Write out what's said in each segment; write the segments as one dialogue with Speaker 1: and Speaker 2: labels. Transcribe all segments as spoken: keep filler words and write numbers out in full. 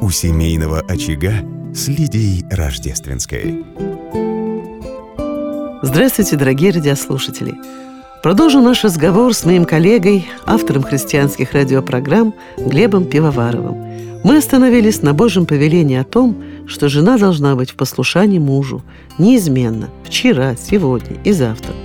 Speaker 1: У семейного очага с Лидией Рождественской.
Speaker 2: Здравствуйте, дорогие радиослушатели! Продолжим наш разговор с моим коллегой, автором христианских радиопрограмм Глебом Пивоваровым. Мы остановились на Божьем повелении о том, что жена должна быть в послушании мужу неизменно, вчера, сегодня и завтра.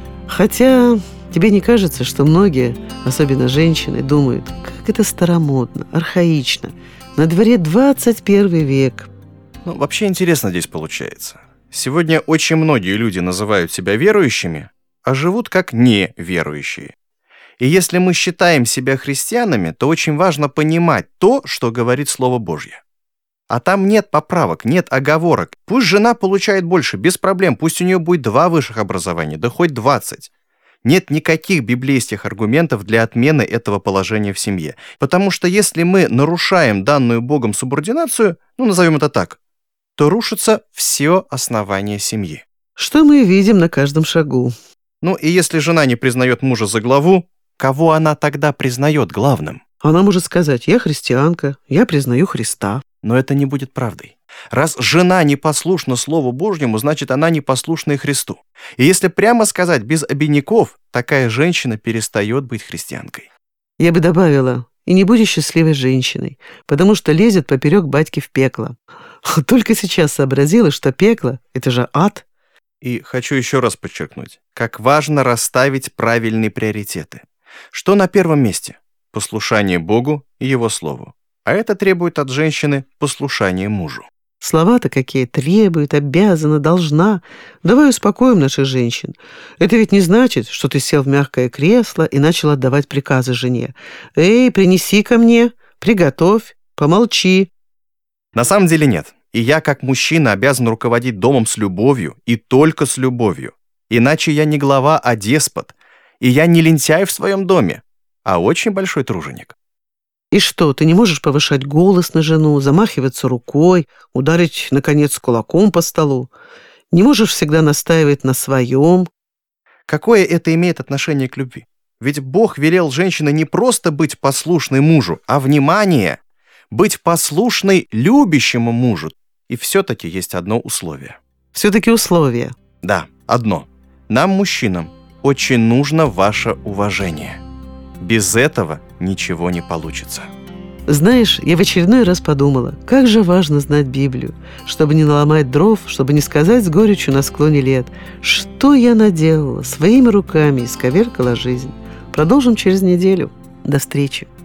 Speaker 2: Хотя тебе не кажется, что многие, особенно женщины, думают, как это старомодно, архаично. На дворе двадцать первый век.
Speaker 3: Ну, вообще интересно здесь получается. Сегодня очень многие люди называют себя верующими, а живут как неверующие. И если мы считаем себя христианами, то очень важно понимать то, что говорит Слово Божье. А там нет поправок, нет оговорок. Пусть жена получает больше, без проблем, пусть у нее будет два высших образования, да хоть двадцать. Нет никаких библейских аргументов для отмены этого положения в семье. Потому что если мы нарушаем данную Богом субординацию, ну назовем это так, то рушится все основание семьи.
Speaker 2: Что мы видим на каждом шагу.
Speaker 3: Ну и если жена не признает мужа за главу, кого она тогда признает главным?
Speaker 2: Она может сказать: я христианка, я признаю Христа.
Speaker 3: Но это не будет правдой. Раз жена не послушна Слову Божьему, значит, она не послушна и Христу. И если прямо сказать, без обиняков, такая женщина перестает быть христианкой.
Speaker 2: Я бы добавила: и не будешь счастливой женщиной, потому что лезет поперек батьки в пекло. Только сейчас сообразила, что пекло — это же ад.
Speaker 3: И хочу еще раз подчеркнуть, как важно расставить правильные приоритеты. Что на первом месте? Послушание Богу и Его Слову. А это требует от женщины послушания мужу.
Speaker 2: Слова-то какие: требует, обязана, должна. Давай успокоим наших женщин. Это ведь не значит, что ты сел в мягкое кресло и начал отдавать приказы жене. Эй, принеси ко мне, приготовь, помолчи.
Speaker 3: На самом деле нет. И я, как мужчина, обязан руководить домом с любовью и только с любовью. Иначе я не глава, а деспот. И я не лентяй в своем доме, а очень большой труженик.
Speaker 2: И что, ты не можешь повышать голос на жену, замахиваться рукой, ударить, наконец, кулаком по столу? Не можешь всегда настаивать на своем?
Speaker 3: Какое это имеет отношение к любви? Ведь Бог велел женщине не просто быть послушной мужу, а, внимание, быть послушной любящему мужу. И все-таки есть одно условие.
Speaker 2: Все-таки условие.
Speaker 3: Да, одно. Нам, мужчинам, очень нужно ваше уважение. Без этого ничего не получится.
Speaker 2: Знаешь, я в очередной раз подумала, как же важно знать Библию, чтобы не наломать дров, чтобы не сказать с горечью на склоне лет: что я наделала, своими руками исковеркала жизнь. Продолжим через неделю. До встречи.